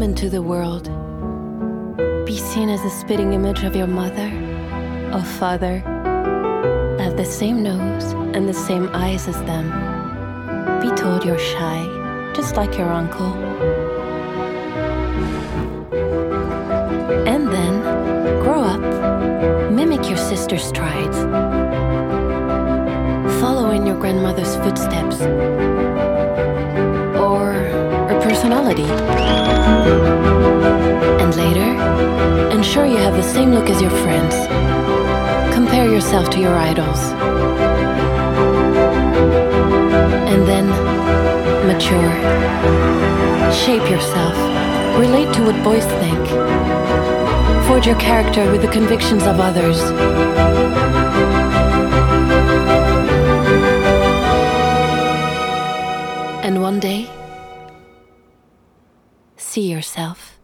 into the world, be seen as the spitting image of your mother or father, have the same nose and the same eyes as them. Be told you're shy, just like your uncle. And then, grow up, mimic your sister's strides. Follow in your grandmother's footsteps. Or her personality. And later, ensure you have the same look as your friends. Compare yourself to your idols. And then, mature. Shape yourself. Relate to what boys think. Forge your character with the convictions of others. And one day, see yourself.